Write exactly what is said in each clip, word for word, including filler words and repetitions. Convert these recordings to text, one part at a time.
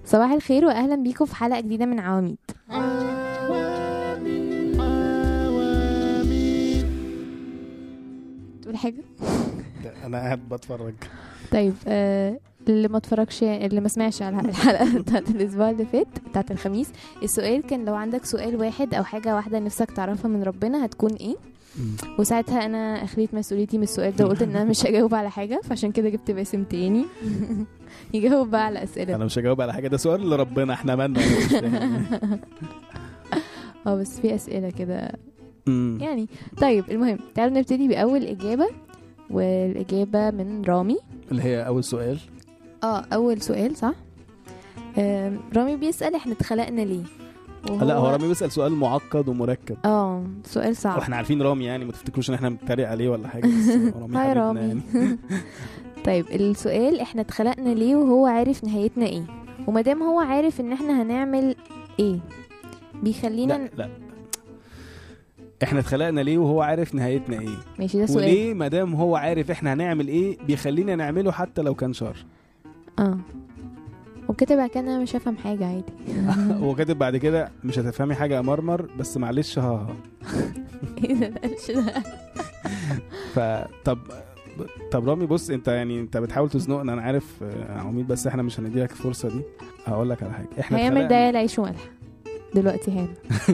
صباح الخير واهلا بيكم في حلقه جديده من عواميد. تقول حاجه؟ انا قاعد بتفرج. طيب آه اللي ما اتفرجش اللي ما سمعش على الحلقه بتاعت الاسبوع اللي فات بتاعت الخميس، السؤال كان لو عندك سؤال واحد او حاجه واحده نفسك تعرفها من ربنا هتكون ايه؟ وساعتها انا اخليت مسؤوليتي من السؤال ده وقلت ان انا مش هجاوب على حاجه، فعشان كده جبت باسم تاني يجاوب بقى على اسئله. انا مش هجاوب على حاجه، ده سؤال لربنا، احنا مالنا. اه بس في اسئله كده يعني. طيب المهم تعالوا نبتدي باول اجابه، والاجابه من رامي اللي هي اول سؤال. اه اول سؤال صح. رامي بيسال احنا اتخلقنا ليه. لا هو رامي بيسال سؤال معقد ومركب. اه سؤال صعب، واحنا عارفين رامي يعني، ما تفتكروش ان احنا بنتريق عليه ولا حاجه. رامي هاي رامي يعني. طيب السؤال احنا اتخلقنا ليه وهو عارف نهايتنا ايه، ومادام هو عارف ان احنا هنعمل ايه بيخلينا لا, لا. احنا اتخلقنا ليه وهو عارف نهايتنا ايه. ماشي ده سؤال. وليه مادام هو عارف احنا هنعمل ايه بيخلينا نعمله حتى لو كان شر. اه وكاتب بعد كده انا مش هفهم حاجه عادي. وكاتب بعد كده مش هتفهمي حاجه يا مرمر بس معلش. ها ايه ده ده فطب طب رامي بص، انت يعني انت بتحاول تزنقنا انا عارف عميد، بس احنا مش هنديلك الفرصه دي. هقول لك على حاجه، احنا هيعمل ده العيش وملح دلوقتي هنا.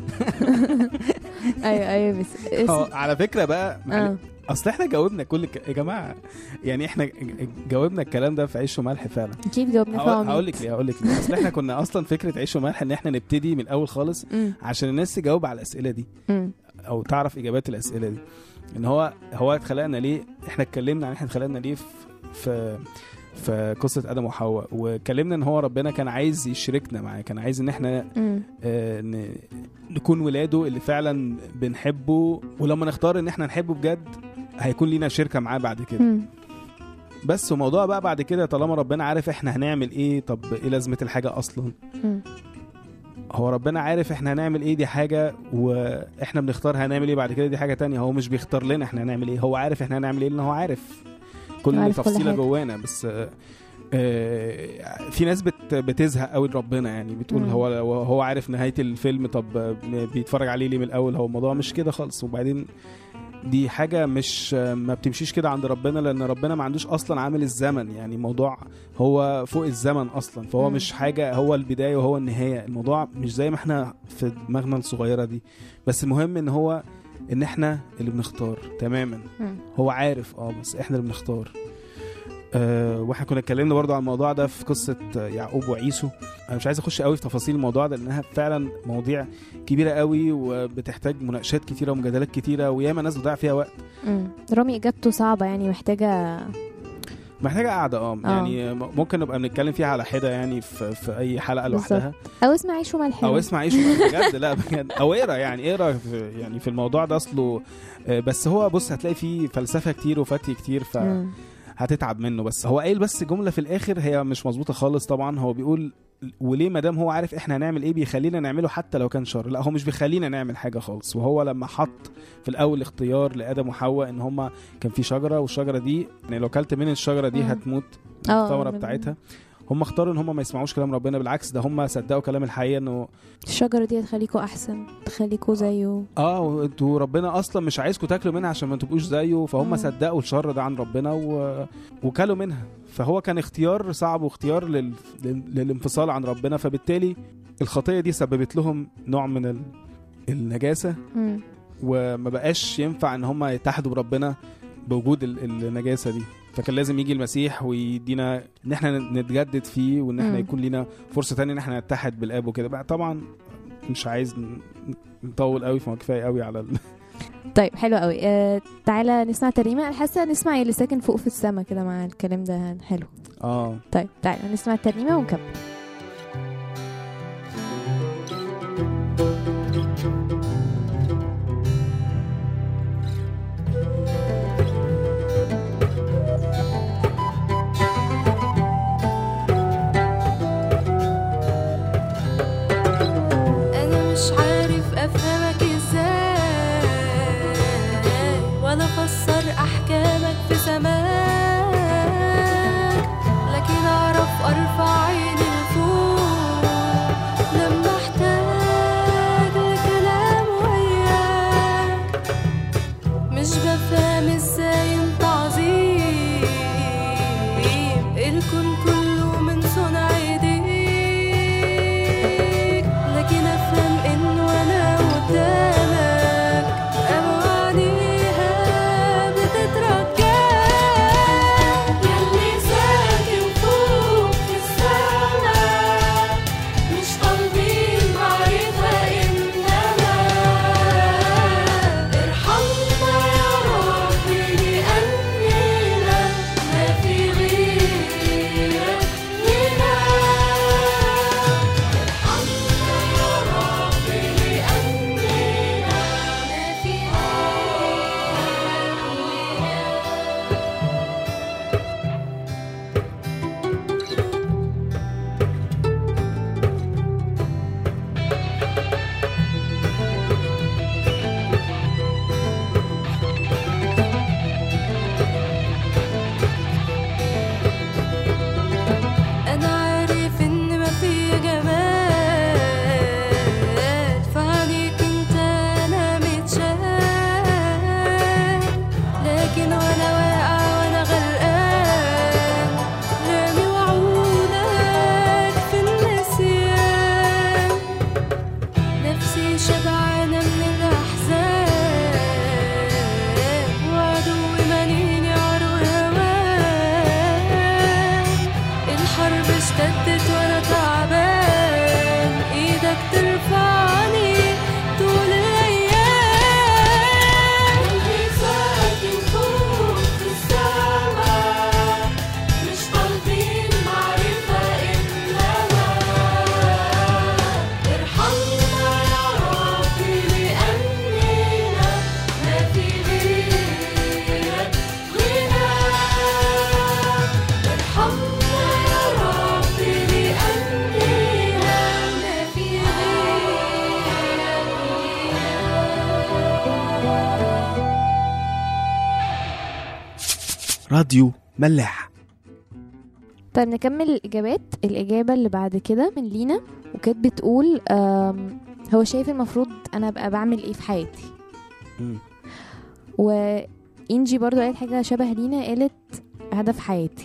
ايوه ايوه بس اه على فكره بقى آه. اصل احنا جاوبنا كل ك... يا جماعه يعني احنا جاوبنا الكلام ده في عيش وملح فعلا. اكيد جاوبنا في عميد. هقول لك ليه هقول لك ليه اصل احنا كنا اصلا فكره عيش وملح ان احنا نبتدي من الاول خالص عشان الناس تجاوب على الاسئله دي او تعرف اجابات الاسئله دي. ان هو هو اتخلقنا ليه، احنا اتكلمنا عن احنا اتخلقنا ليه في في في قصة آدم وحواء، وكلمنا ان هو ربنا كان عايز يشركنا معاه، كان عايز ان احنا آه نكون ولاده اللي فعلا بنحبه، ولما نختار ان احنا نحبه بجد هيكون لينا شركة معاه بعد كده. م. بس وموضوع بقى بعد كده طالما ربنا عارف احنا هنعمل ايه، طب ايه لازمة الحاجة اصلا؟ م. هو ربنا عارف احنا هنعمل ايه دي حاجة، واحنا بنختار هنعمل ايه بعد كده دي حاجة تانية. هو مش بيختار لنا احنا هنعمل ايه، هو عارف احنا هنعمل ايه لان هو عارف كل تفصيلة جوانا. بس آه في ناس بت بتزهق قوي لربنا يعني، بتقول هو هو عارف نهاية الفيلم، طب بيتفرج عليه ليه من الاول؟ هو الموضوع مش كده خالص. وبعدين دي حاجة مش ما بتمشيش كده عند ربنا، لان ربنا ما عندوش اصلا عامل الزمن يعني، موضوع هو فوق الزمن اصلا، فهو مم. مش حاجة هو البداية وهو النهاية. الموضوع مش زي ما احنا في دماغنا الصغيرة دي. بس المهم ان هو ان احنا اللي بنختار تماما. م. هو عارف اه بس احنا اللي بنختار. أه واحنا كنا اتكلمنا برضو عن الموضوع ده في قصة يعقوب وعيسو. انا مش عايز اخش قوي في تفاصيل الموضوع ده لانها فعلا مواضيع كبيرة قوي وبتحتاج مناقشات كتيرة ومجادلات كتيرة وياما ناس بتضيع فيها وقت. م. رامي اجابته صعبة يعني، محتاجة محتاجة قاعدة اه يعني ممكن نبقى بنتكلم فيها على حدة يعني في, في اي حلقة لوحدها، او اسمع عيش وملح او اسمع عيش وملح بجد. لا بجد، او اقرا يعني اقرا يعني في الموضوع ده اصله. بس هو بص هتلاقي فيه فلسفة كتير وفتي كتير ف م. هتتعب منه. بس هو قايل بس جملة في الآخر هي مش مظبوطة خالص طبعا. هو بيقول وليه مادام هو عارف احنا هنعمل ايه بيخلينا نعمله حتى لو كان شر. لا هو مش بيخلينا نعمل حاجة خالص. وهو لما حط في الأول اختيار لآدم وحواء ان هما كان في شجرة، والشجرة دي يعني لو كلت من الشجرة دي هتموت الثمرة بتاعتها. هم اختاروا ان هم ما يسمعوش كلام ربنا، بالعكس ده هم صدقوا كلام الحقيقة انه الشجرة دي هتخليكوا احسن، تخليكوا زيه. اه انتوا ربنا اصلا مش عايزكم تاكلوا منها عشان ما تبقوش زيه. فهم مم. صدقوا الشر ده عن ربنا و... وكلوا منها. فهو كان اختيار صعب واختيار لل... لل... للانفصال عن ربنا. فبالتالي الخطية دي سببت لهم نوع من ال... النجاسة. مم. وما بقاش ينفع ان هم يتحدوا بربنا بوجود ال... النجاسة دي. فكان لازم يجي المسيح ويدينا ان احنا نتجدد فيه، وان احنا يكون لنا فرصة تانية ان احنا نتحد بالاب وكده بقى. طبعا مش عايز نطول قوي فما كفايه قوي على ال... طيب حلو قوي. آه تعالى نسمع ترنيمه. انا حاسه نسمع اللي ساكن فوق في السما كده مع الكلام ده حلو. اه طيب تعالى نسمع الترنيمه ونكمل. أحكامك في سماك، لكن أعرف أرفع عيني راديو ملاح. طيب نكمل الإجابات. الإجابة اللي بعد كده من لينا، وكانت بتقول هو شايف المفروض أنا أبقى بعمل إيه في حياتي. م. وإنجي برضو قالت حاجة شبه لينا، قالت هدف حياتي.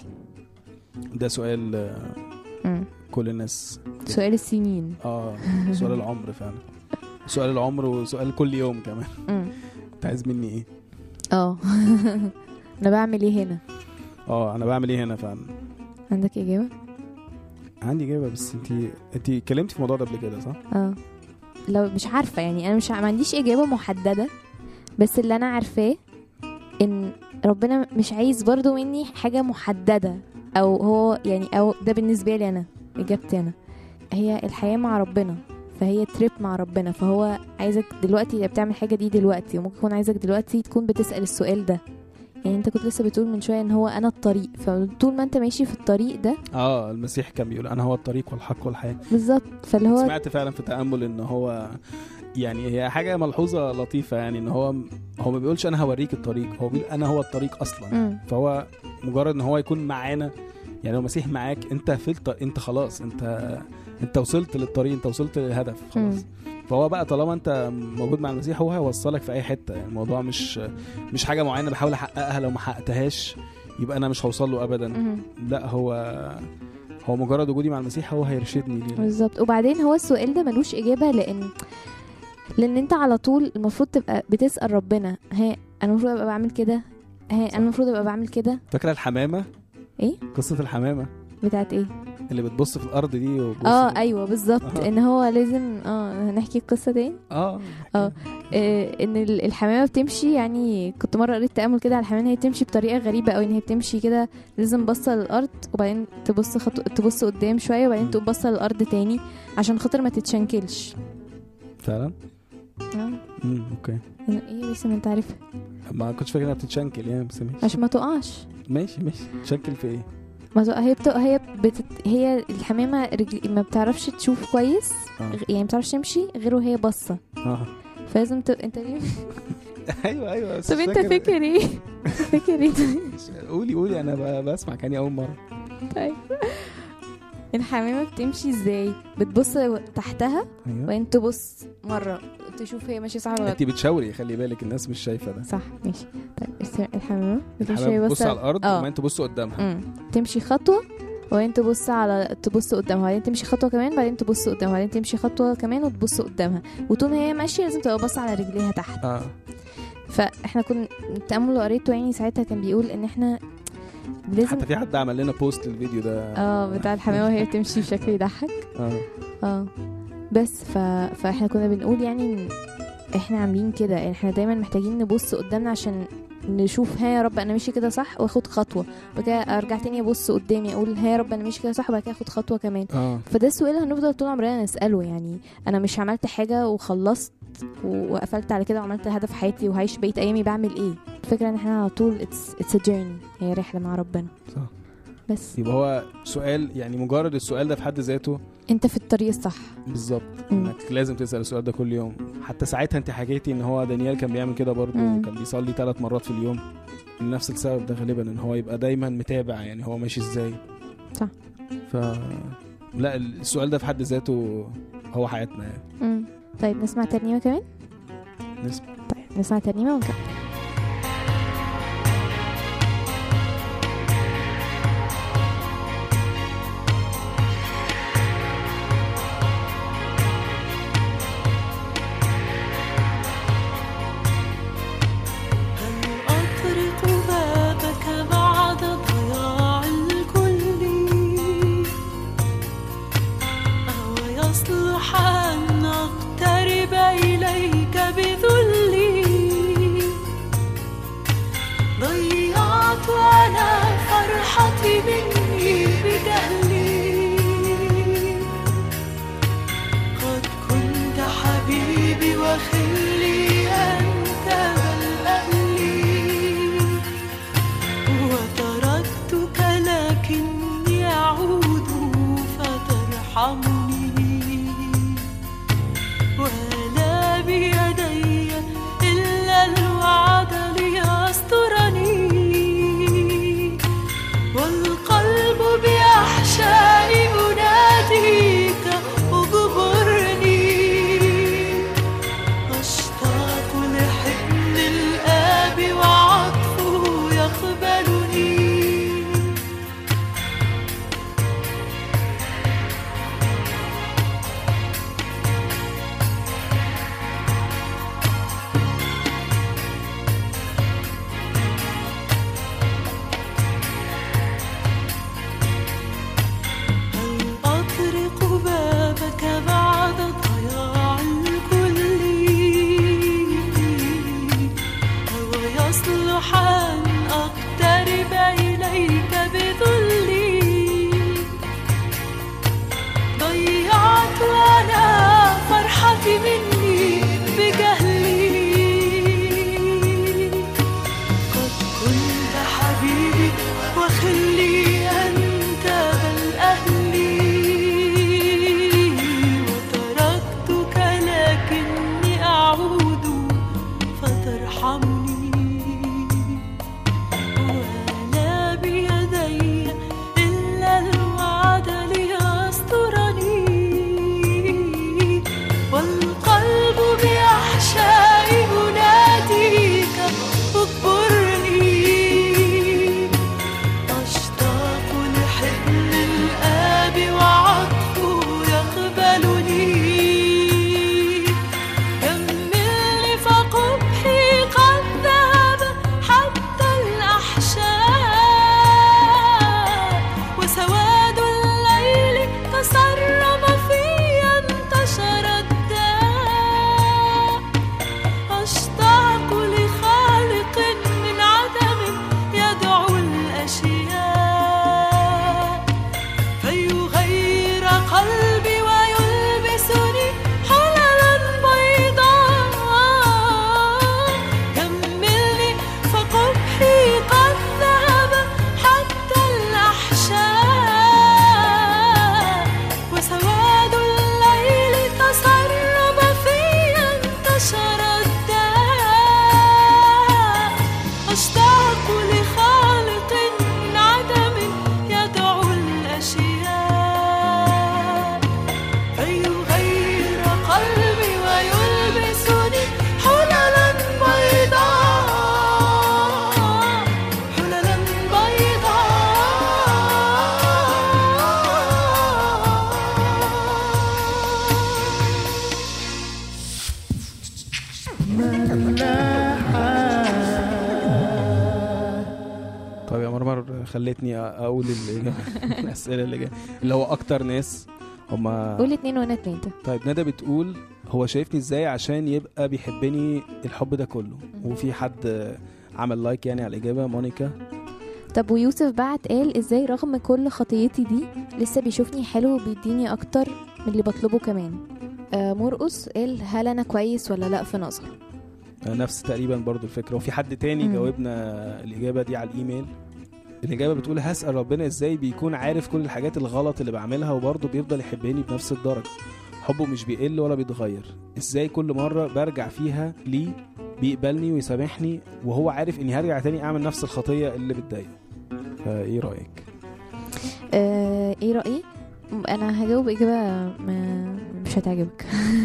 ده سؤال م. كل الناس، سؤال السنين. اه سؤال العمر فعلا، سؤال العمر وسؤال كل يوم كمان. انت عايز مني ايه؟ اه انا بعمل ايه هنا؟ اه انا بعمل ايه هنا فعلا. عندك اجابه؟ عندي اجابه، بس انت انت اتكلمتي في الموضوع ده قبل كده صح؟ اه لو مش عارفه يعني، انا مش ما عنديش اجابه محدده، بس اللي انا عارفاه ان ربنا مش عايز برضو مني حاجه محدده، او هو يعني او ده بالنسبه لي انا اجابتي انا هي الحياه مع ربنا، فهي تريب مع ربنا. فهو عايزك دلوقتي بتعمل حاجه دي دلوقتي، وممكن يكون عايزك دلوقتي تكون بتسال السؤال ده. يعني انت كنت لسه بتقول من شويه ان هو انا الطريق، فطول ما انت ماشي في الطريق ده اه المسيح كان بيقول انا هو الطريق والحق والحياه بالظبط. فاللي هو سمعت فعلا في تامل ان هو يعني هي حاجه ملحوظه لطيفه، يعني ان هو هو ما بيقولش انا هوريك الطريق، هو بيقول انا هو الطريق اصلا. م. فهو مجرد ان هو يكون معانا، يعني لو المسيح معاك انت في الط... انت خلاص انت انت وصلت للطريق، انت وصلت للهدف خلاص. م. فهو بقى طالما انت موجود مع المسيح هو هيوصلك في اي حته. يعني الموضوع مش مش حاجه معينه بحاول احققها، لو ما حققتهاش يبقى انا مش هوصل له ابدا. م. لا هو هو مجرد وجودي مع المسيح هو هيرشدني ليه. بالظبط. وبعدين هو السؤال ده ملوش اجابه، لان لان انت على طول المفروض تبقى بتسال ربنا ها انا المفروض ابقى بعمل كده، ها انا المفروض ابقى بعمل كده. فاكره الحمامه؟ ايه قصه الحمامه بتاعت ايه اللي بتبص في الارض دي؟ اه ايوه بالظبط. آه. ان هو لازم اه نحكي القصه دي. اه اه ان الحمامه بتمشي، يعني كنت مره قريت تامل كده على الحمامه، هي بتمشي بطريقه غريبه قوي، ان هي بتمشي كده لازم باصه للارض، وبعدين تبص خطو... تبص قدام شويه، وبعدين تقوم باصه للارض تاني عشان خاطر ما تتشنكلش. فعلا اه امم اوكي. ايه بس ما انت عارفها، ما كنتش فاكر انها بتتشنكل يعني، بس ماشي عشان ما تقعش. ماشي ماشي. تشنكل في ايه؟ ما هي بتق... هي بتت... هي الحمامه رجل... ما بتعرفش تشوف كويس. آه. يعني ما بتعرفش تمشي غير وهي باصه. اه فلازم ت... انت ليه ايوه ايوه. طب انت فاكر ايه؟ فاكر ايه؟ قولي قولي انا بسمع كاني اول مره. طيب الحمامه بتمشي ازاي؟ بتبص تحتها وانت تبص مره تشوف هي ماشيه صح ولا لا. انت بتشاوري، خلي بالك الناس مش شايفه ده. صح ماشي. طيب الحمامه بتمشي بتبص على الارض وبعدين تبص قدامها. امم تمشي خطوه وبعدين تبص على تبص قدامها، وبعدين تمشي خطوه كمان، بعدين تبص قدامها، وبعدين تمشي خطوه كمان وتبص قدامها، وطول ما هي ماشيه لازم تبقى باصه على رجليها تحت. اه فاحنا كنا التامل قريته يعني ساعتها كان بيقول ان احنا لازم، حتى في حد عمل لنا بوست للفيديو ده اه بتاع الحمامه وهي بتمشي بشكل يضحك. اه اه بس ف... فاحنا كنا بنقول يعني احنا عاملين كده، احنا دايما محتاجين نبص قدامنا عشان نشوف ها يا رب انا ماشي كده صح، واخد خطوه، وبعد كده ارجع تاني ابص قدامي اقول ها يا رب انا ماشي كده صح، وبعد كده اخد خطوه كمان. آه. فده السؤال هنفضل طول عمرنا نساله. يعني انا مش عملت حاجه وخلصت وقفلت على كده وعملت هدف حياتي وهعيش بقيت ايامي بعمل ايه. الفكره ان احنا على طول اتس اتس ا جيرني، هي رحله مع ربنا. صح. بس يبقى هو سؤال، يعني مجرد السؤال ده في حد ذاته انت في الطريق الصح. بالظبط. انك لازم تسال السؤال ده كل يوم. حتى ساعتها انت حكيتي ان هو دانيال كان بيعمل كده برضه، كان بيصلي ثلاث مرات في اليوم لنفس السبب ده غالبا، ان هو يبقى دايما متابع يعني هو ماشي ازاي. صح. ف لا السؤال ده في حد ذاته هو حياتنا يعني. امم طيب نسمع ترنيمه كمان. نسمع. طيب نسمع ترنيمه ونكمل. إلا الوعد ليسترني. ضيعت وانا فرحتي مني بجهلي. قد كنت حبيبي وخلي انت بل اهلي، وتركتك لكني اعود فترحمني. وانا بيدي الا الوعد ليسترني، والقلب باحشائي يناديك اكبرني. اشتاق لحضن الاب وعطفه يقبلني. كملني فقبحي قد ذهب حتى الأحشاء، وسواد الليل تسرب في انتشر الداء. أشتاق لخالق من عدم يدعو الأشياء، فيغير قلبي ويلبسني حللا بيضاء. كملني فقبحي قد ذهب حتى الأحشاء، وسواد الليل تسرب في انتشر الداء. أشتاق لخالق من عدم يدعو الأشياء، فيغير قلبي ويلبسني حللا بيضاء، حللا طيب يا مرمر خلتني اقول الإجابة- الاسئله اللي جايه اللي هو اكتر ناس هما. قول اتنين وانا اتنين. طيب ندى بتقول هو شايفني ازاي عشان يبقى بيحبني الحب ده كله. وفي حد عمل لايك يعني على الاجابه، مونيكا. طب ويوسف بعت قال ازاي رغم كل خطيتي دي لسه بيشوفني حلو وبيديني اكتر من اللي بطلبه كمان. آه مرقص قال هل انا كويس ولا لا في نظر. نفس تقريبا برضو الفكره. وفي حد تاني مم. جاوبنا الاجابه دي على الايميل. الاجابه بتقول هسال ربنا ازاي بيكون عارف كل الحاجات الغلط اللي بعملها وبرضه بيفضل يحبني بنفس الدرجه. حبه مش بيقل ولا بيتغير. ازاي كل مره برجع فيها ليه بيقبلني ويسامحني وهو عارف اني هرجع تاني اعمل نفس الخطيه اللي بتضايقه. فايه رايك؟ آه ايه رأيي؟ انا هجاوب اجابة ما مش هتعجبك.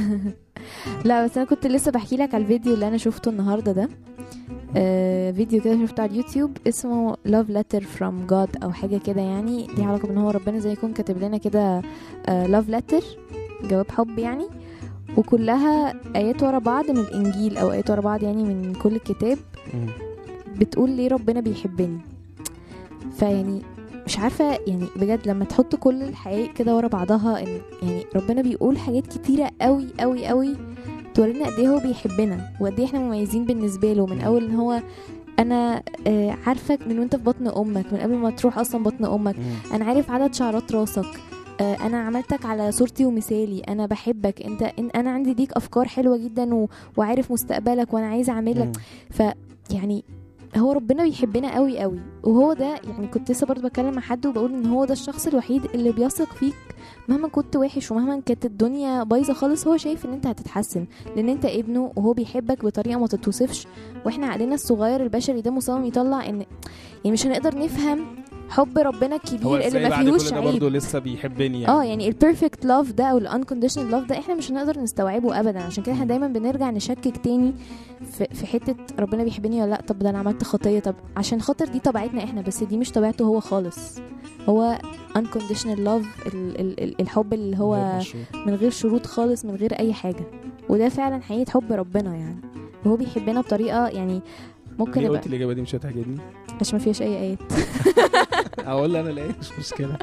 لا بس انا كنت لسه بحكي لك على الفيديو اللي انا شفته النهاردة ده. آه فيديو كده شفته على اليوتيوب اسمه Love Letter from God او حاجة كده، يعني دي علاقة بان هو ربنا زي يكون كاتب لنا كده آه Love Letter، جواب حب يعني، وكلها ايات ورا بعض من الانجيل او ايات ورا بعض يعني من كل الكتاب بتقول ليه ربنا بيحبني. فيعني مش عارفة يعني بجد لما تحط كل الحقائق كده ورا بعضها ان يعني ربنا بيقول حاجات كتيرة قوي قوي قوي تورينا قد ايه هو بيحبنا وقد ايه احنا مميزين بالنسبة له. من اول ان هو انا آه عارفك من وانت في بطن امك، من قبل ما تروح اصلا بطن امك، انا عارف عدد شعرات راسك، آه انا عملتك على صورتي ومثالي، انا بحبك انت، إن انا عندي ليك افكار حلوة جدا و... وعارف مستقبلك وانا عايزة اعملك. ف يعني هو ربنا بيحبنا قوي قوي. وهو ده يعني كنت لسه برضه بكلم مع حد وبقول ان هو ده الشخص الوحيد اللي بيثق فيك مهما كنت وحش ومهما كانت الدنيا بايظه خالص. هو شايف ان انت هتتحسن لان انت ابنه وهو بيحبك بطريقه ما تتوصفش. واحنا عقلنا الصغير البشري ده مصمم يطلع ان يعني مش هنقدر نفهم حب ربنا الكبير اللي ما فيهوش عيب. برضه لسه بيحبني يعني. اه يعني البيرفكت لاف ده او الانكونديشنال لاف ده احنا مش هنقدر نستوعبه ابدا. عشان كده احنا دايما بنرجع نشكك تاني في, في حته ربنا بيحبني ولا لا. طب ده انا عملت خطيه، طب عشان خاطر دي طبيعتنا احنا، بس دي مش طبيعته هو خالص. هو unconditional love ال ال الحب اللي هو من غير شروط خالص، من غير اي حاجه. وده فعلا حقيقه حب ربنا يعني. وهو بيحبنا بطريقه يعني ممكن ليه يبقى قلت الاجابه دي مش هتعجبني عشان ما فيهاش اي ايات. اقول انا لا مش مشكله.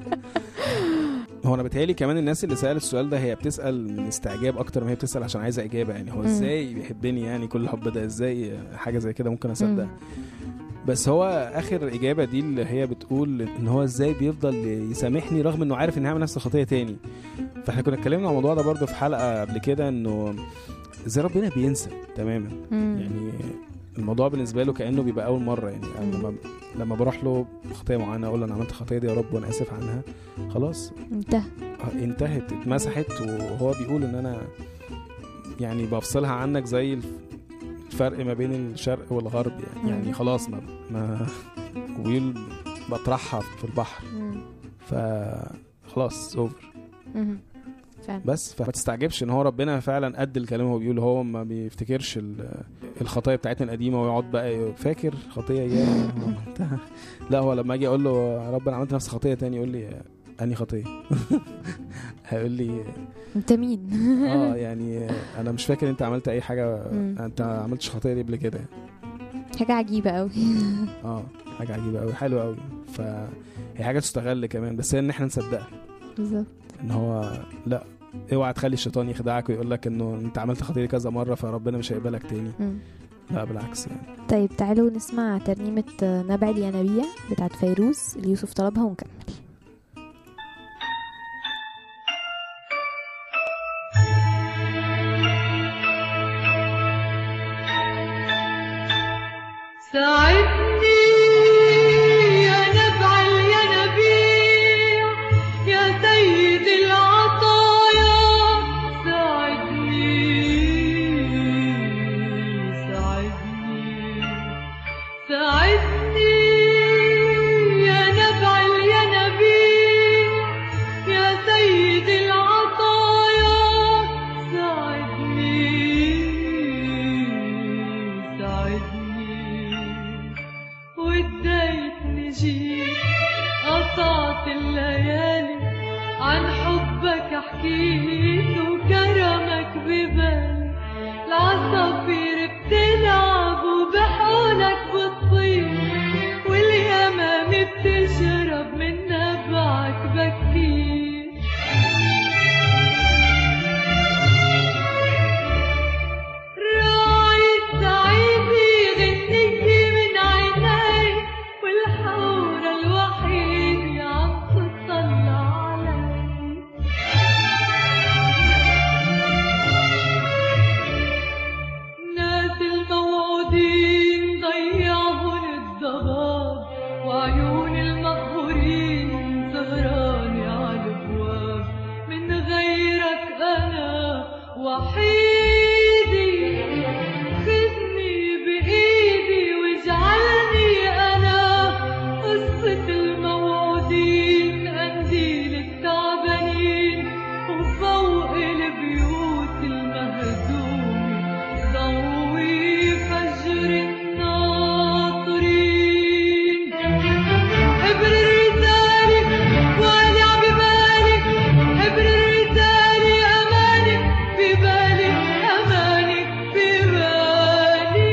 هو انا بتهيالي كمان الناس اللي سألت السؤال ده هي بتسأل من استعجاب اكتر ما هي بتسأل عشان عايزه اجابه. يعني هو ازاي بيحبني يعني كل الحب ده؟ ازاي حاجه زي كده ممكن اصدق؟ بس هو اخر اجابه دي اللي هي بتقول ان هو ازاي بيفضل يسامحني رغم انه عارف ان هعمل نفس الخطيه تاني. فاحنا كنا اتكلمنا عن الموضوع ده برضو في حلقه قبل كده، انه ازاي ربنا بينسى تماما. مم. يعني الموضوع بالنسبه له كانه بيبقى اول مره. يعني أنا لما لما بروح له خطيه معينه اقول له انا عملت الخطيه دي يا رب وانا اسف عنها، خلاص انتهى، انتهت اتمسحت. وهو بيقول ان انا يعني بفصلها عنك زي الفرق ما بين الشرق والغرب يعني, يعني خلاص ما, ما ويل بطرحها في البحر، فخلاص اوفر. بس فما تستعجبش ان هو ربنا فعلا قد الكلام هو بيقول. هو ما بيفتكرش الخطايا بتاعتنا القديمه ويقعد بقى فاكر خطيه يا لا، هو لما اجي اقول له رب انا عملت نفس خطيه تاني يقول لي انهي خطيه؟ هيقول لي انت مين؟ اه يعني انا مش فاكر انت عملت اي حاجه، انت عملتش خطيه دي قبل كده. حاجه عجيبه قوي. اه حاجه عجيبه قوي، حلوه قوي. فهي حاجه تستغل كمان، بس هي ان احنا نصدقها بالظبط. ان هو لا، اوعى تخلي الشيطان يخدعك ويقول لك انه انت عملت خطيه كذا مره فربنا مش هيقبلك تاني. م. لا بالعكس يعني. طيب تعالوا نسمع ترنيمه نبع الينابيع بتاعت فيروز اللي يوسف طلبها ونكمل. ساعدني يا نبع الينابيع يا سيد العطايا، ساعدني ساعدني ساعدني يا نبع الينابيع يا سيد العطايا، ساعدني ساعدني واديتني جيت قطعت الليالي عن حبك حكيت وكرمك ببالي، العصافير بتلعب وبحولك بتطير واليمام بتشرب من نبعك بكير. راعي السعيدي غنيكي من عيني والحورة الوحيدة عم تطلع علي، ناس الموعودين ضيعهن الضباب وعيون المقهورين سهرانة على الابواب، من غيرك انا وحيدي خذني بايدي واجعلني انا قصة الموعودين قنديل التعبانين وفوق البيوت المهدومة ضوي فجر الناطرين. حبر الرسالة والع ببالي، حبر الرسالة أماني ببالي، أماني ببالي،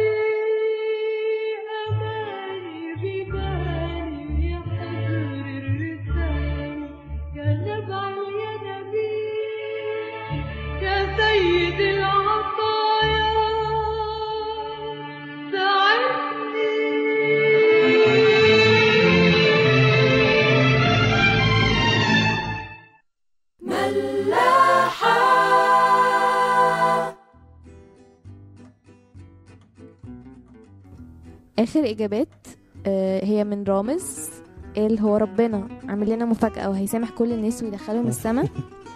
أماني ببالي، حبر الرسالة يا نبع الينابيع يا سيد العطايا، ساعدني. ملاحة اخر اجابات آه هي من رامز، قال هو ربنا عامل لنا مفاجأة وهيسامح كل الناس ويدخلهم السماء.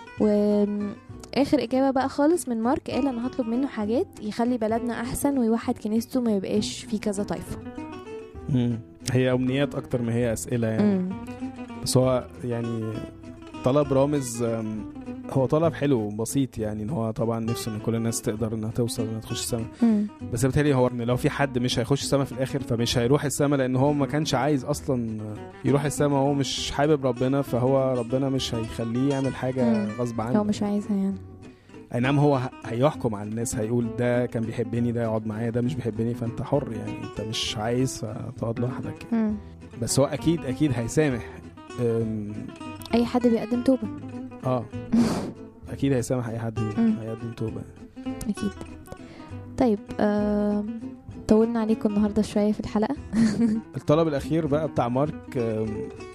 واخر اجابة بقى خالص من مارك، قال انا هطلب منه حاجات يخلي بلدنا احسن ويوحد كنيسته ما يبقاش في كذا طائفة. هي امنيات اكتر ما هي اسئلة يعني. مم. بس هو يعني طلب رامز هو طلب حلو وبسيط، يعني ان هو طبعا نفسه ان كل الناس تقدر انها توصل انها تخش السماء، بس بالتالي هو ان لو في حد مش هيخش السماء في الاخر فمش هيروح السماء لان هو ما كانش عايز اصلا يروح السماء، هو مش حابب ربنا، فهو ربنا مش هيخليه يعمل حاجة غصب عنه، هو مش عايزها يعني. اي نعم هو هيحكم على الناس، هيقول ده كان بيحبني ده يقعد معايا، ده مش بيحبني، فانت حر يعني، انت مش عايز فتقعد لوحدك. بس هو اكيد اكيد هيسامح اي حد بيقدم توبة. اه اكيد هيسامح اي حد هيقدم توبة اكيد. طيب آه، طولنا عليكم النهاردة شوية في الحلقة. الطلب الاخير بقى بتاع مارك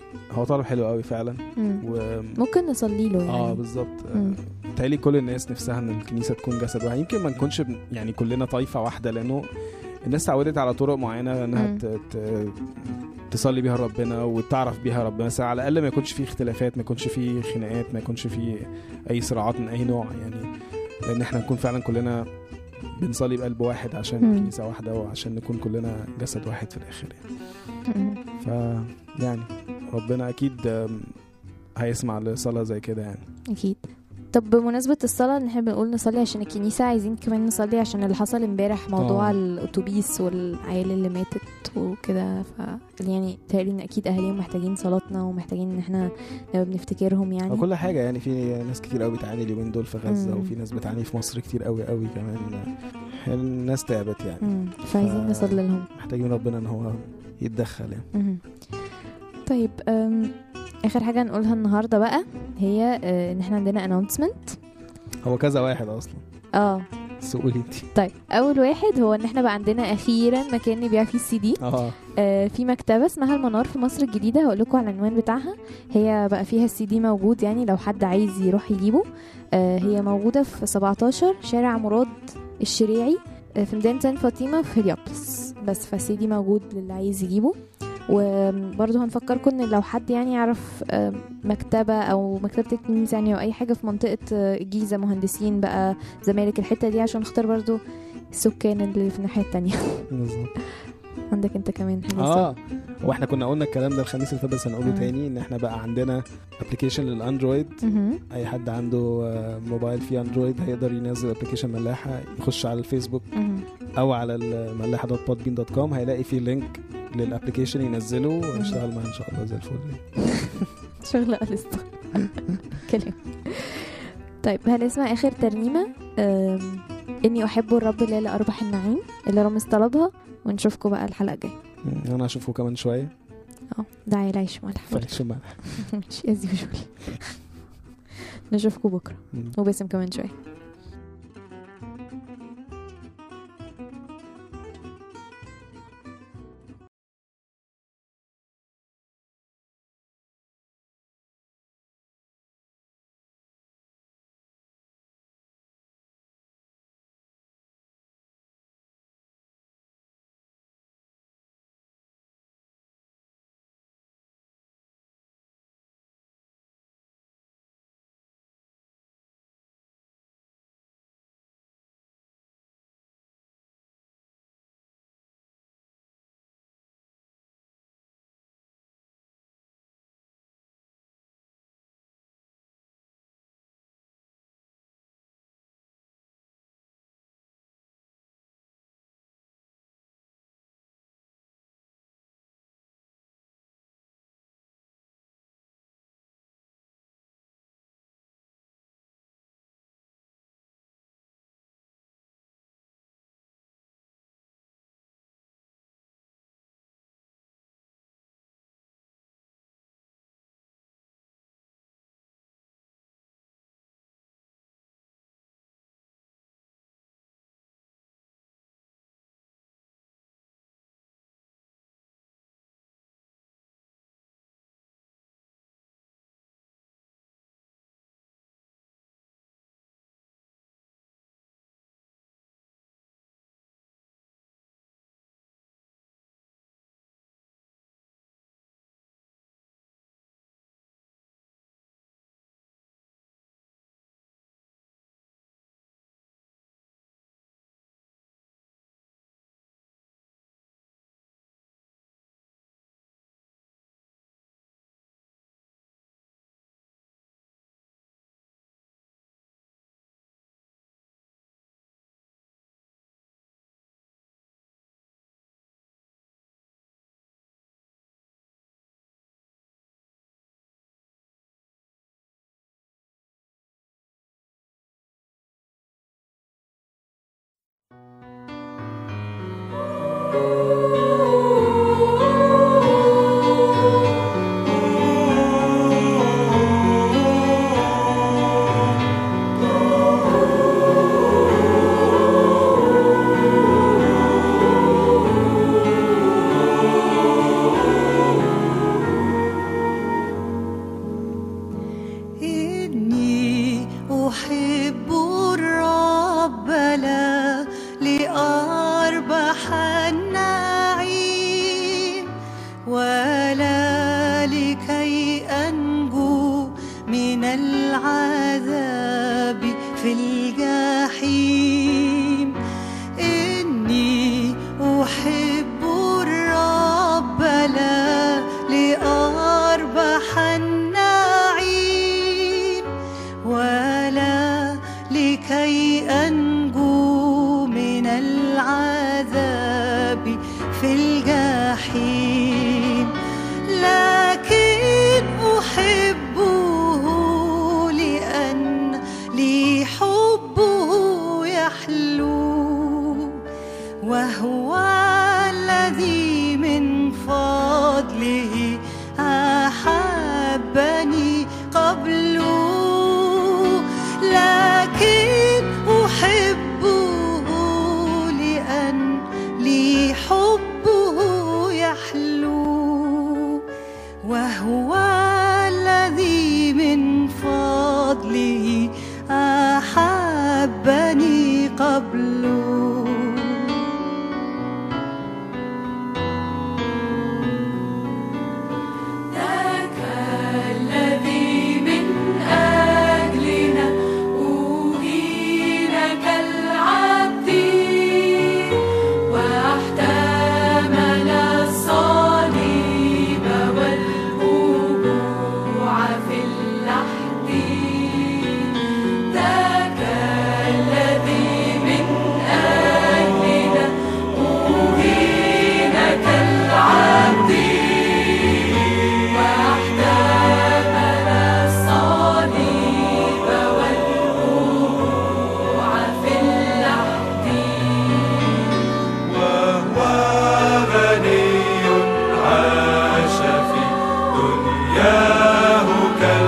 هو طلب حلو قوي فعلا. مم. و... ممكن نصلي له يعني. اه بالظبط. مم. بتهيألي كل الناس نفسها ان الكنيسه تكون جسد واحد. يمكن ما نكونش بن- يعني كلنا طائفه واحده، لانه الناس تعودت على طرق معينه انها مم. ت... ت... تصلي بيها ربنا وتعرف بيها ربنا، بس على الاقل ما يكونش فيه اختلافات، ما يكونش فيه خناقات، ما يكونش فيه اي صراعات من اي نوع يعني. لان احنا نكون فعلا كلنا بنصلي بقلب واحد عشان مم. كنيسه واحده، وعشان نكون كلنا جسد واحد في الاخر يعني. مم. ف يعني ربنا اكيد آم، هيسمع لصلاه زي كده يعني. اكيد. طب بمناسبة الصلاة ان احنا بنقول نصلي عشان الكنيسة، عايزين كمان نصلي عشان اللي حصل امبارح، موضوع آه. الاتوبيس والعيال اللي ماتت وكده. ف يعني تهيألي ان اكيد اهاليهم محتاجين صلاتنا، ومحتاجين ان احنا نبقى بنفتكرهم يعني. وكل حاجه يعني. في ناس كتير قوي بتعاني اليومين دول في غزه، مم. وفي ناس بتعاني في مصر كتير قوي قوي كمان. الناس تعبت يعني. مم. فعايزين ف- نصلي لهم. محتاجين ربنا ان هو يتدخل يعني. مهم. طيب أم، اخر حاجة نقولها النهاردة بقى هي أه، ان احنا عندنا announcement. هو كذا واحد اصلا. اه سؤولي انت. طيب، اول واحد هو ان احنا بقى عندنا اخيرا مكان نبيع فيه السي دي. اه آه، في مكتبة اسمها المنار في مصر الجديدة، هقول لكم على العنوان بتاعها. هي بقى فيها السي دي موجود يعني لو حد عايز يروح يجيبه. آه، هي موجودة في سبعتاشر شارع مراد الشريعي، آه، في ميدان سان فاطمة في هليوبلس. بس فالسي دي موجود للي عايز يجيبه. وبرضه هنفكركم ان لو حد يعني يعرف آه، مكتبة او مكتبة الكنيسة يعني، او اي حاجة في منطقة آه، الجيزة، مهندسين بقى، زمالك، الحتة دي، عشان نختار برضه السكان اللي في الناحية التانية. بالظبط. عندك انت كمان حاجة؟ اه واحنا كنا قلنا الكلام ده الخميس اللي فات، بس هنقوله مم. تاني ان احنا بقى عندنا ابلكيشن للاندرويد. مهم. اي حد عنده آه، موبايل فيه اندرويد هيقدر ينزل ابلكيشن ملاحه، يخش على الفيسبوك مهم. او على الملاحه دوت بودبين دوت كوم، هيلاقي فيه لينك للابلكيشن، ينزله ويشتغل معاه ان شاء الله زي الفل. شغل ألسطة كلام. طيب هنسمع آخر ترنيمة، أم، إني أحب الرب لا لأربح النعيم، اللي رامز طلبها، ونشوفكم بقى الحلقة الجاية. مم، انا اشوفه كمان شويه. اه داعي العيش ملح برضه. فليش معاه. ماشي as usual. نشوفكم بكرة، مم. وباسم كمان شوية. أحب الرب لا لأربح النعيم ولا لكي أنجو من العذاب في الجحيم. إني أحب الرب لا لأربح النعيم ولا لكي أنجو من العذاب في الجحيم، لكن أحبه لأن لي حبه يحلو، وهو الذي من فضله أحبني قبله، لكن أحبه لأن لي حبه يحلو، وهو الذي من فضله أحبني قبله. ذاك الذي من أجلنا أهين كالعبد واحتمل الصليب والوقوع في اللحد. ذاك الذي من أجلنا أهين كالعبد واحتمل الصليب والوقوع في اللحد. وهو غني عاش في دنياه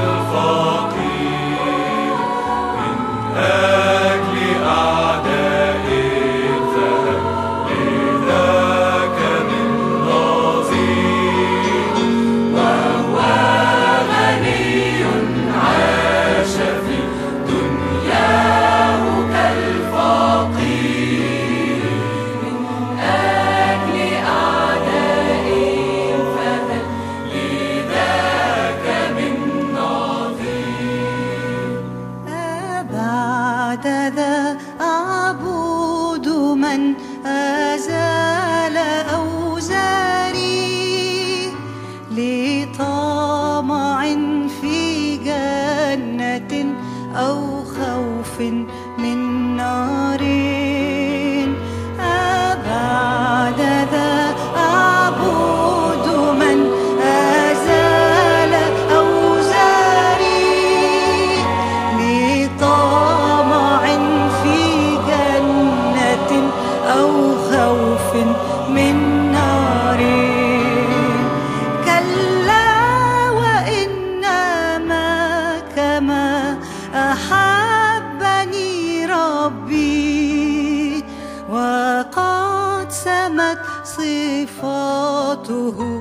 كالفقير من أجل أعداء فهب لذاك من نظير. وهو غني عاش في دنياه كالفقير من أجل أعداء فهل لذاك من نظير. بعد ذا أعبد من أزال أوزاري لطمع في جنة أو خوف من نار. بعد ذا أعبد من أزال أوزاري لطمع في جنة أو خوف من نار. كلا وإنما كما أحبني ربي وقد سمت صفاته